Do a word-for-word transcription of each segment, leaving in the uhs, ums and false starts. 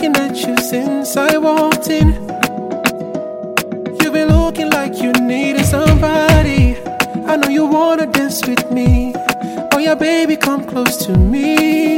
looking at you since I walked in. You've been looking like you needed somebody. I know you wanna dance with me. Oh yeah, baby, come close to me.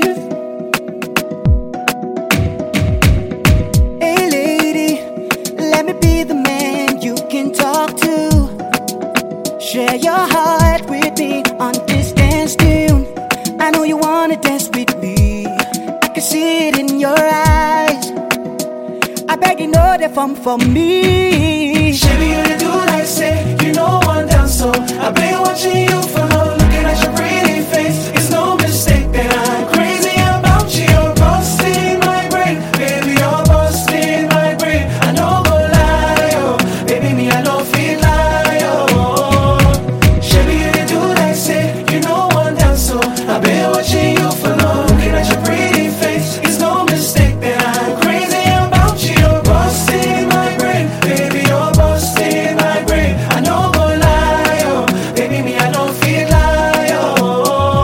Hey lady, let me be the man you can talk to. Share your heart with me on this dance tune. I know you wanna dance with me. I can see it in your eyes. I beg you know that from for me. Baby, you the do like say, you know one down, so I've been watching you for long, looking at your pretty face. It's no mistake that I'm crazy about you. You're busting my brain, baby, you're busting my brain. I know go lie, oh, baby, me I don't feel lie, oh. Baby, you the do like say, you know one down, so I've been watching you for long, looking at your pretty face. It's no mistake that I'm crazy about you. You're busting my brain, baby, you're busting my brain. I know go lie, oh, baby, me I don't feel lie, oh.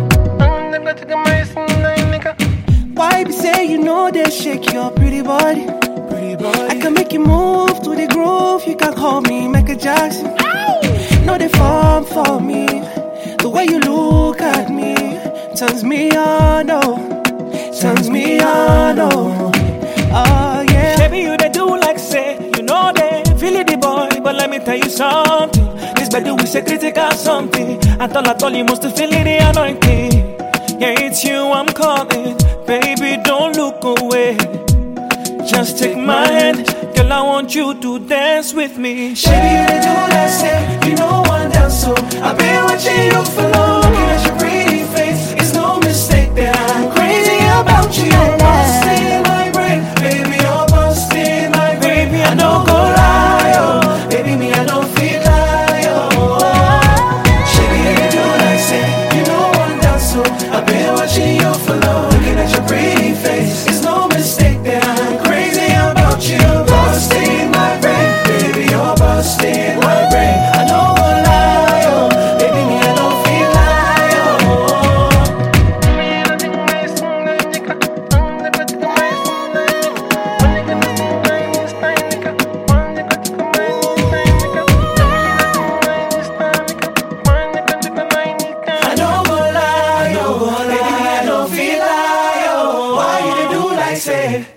Why be say you know they shake your pretty body? Pretty boy, I can make you move to the groove. You can call me Michael Jackson. No, they form for me. The way you look at me turns me on, oh, turns me on, oh, oh yeah. Baby, you they do like say, you know they feel it, the boy. But let me tell you something. This better we say critical something. I thought I told you must feel it, the anointing. Yeah, it's you I'm calling. Baby, don't look away. Just take my hand, girl, I want you to dance with me. baby, you the do like say, you know one down, so I've been watching you for long, looking at your pretty face. It's no mistake that I'm crazy about you. You're busting my brain, baby, you're busting my brain. Baby, I know go lie, oh, baby, me I don't feel lie, oh. Baby, you the do like say, you know one down, so I've been watching you for long, looking at your pretty face. It's no mistake that I'm crazy about you. You're busting my brain, baby, you're busting my brain. I know go lie, oh, baby, me I don't feel lie, I know go lie, oh, baby, me I don't feel lie, oh. Why you dey do like say?